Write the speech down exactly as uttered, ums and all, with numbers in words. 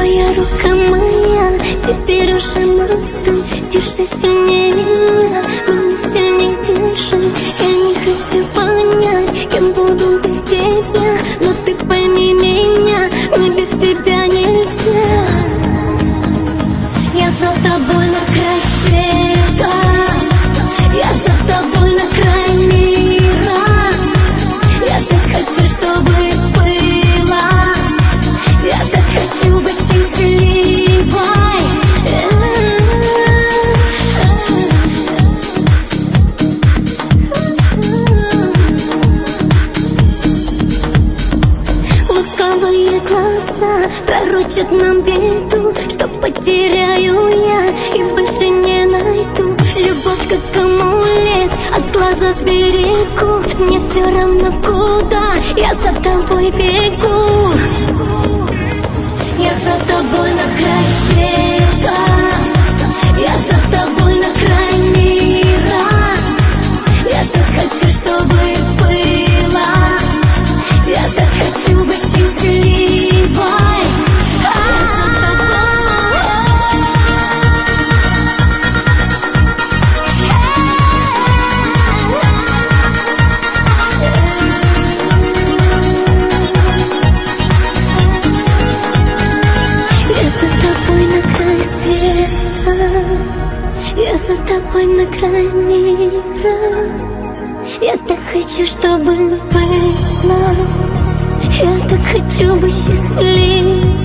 Твоя рука моя, теперь уже мосты. Держи сильнее меня, меня сильнее держи. Я не хочу понять, кем буду без тебя, но ты пойми меня, мне без тебя нельзя. Я за тобой на край света, я за тобой на край мира. Я так хочу, чтобы было, я так хочу быть счастливой. Лукавые глаза пророчат нам беду, что потеряю я и больше не найду. Любовь как амулет, от глаза сберегу. Мне все равно куда, я за тобой бегу. Я за тобой на край света, я за тобой на край мира. Я так хочу, чтобы было, я так хочу быть счастливой. Я за тобой на край мира. Я так хочу, чтобы было, я так хочу быть счастливой.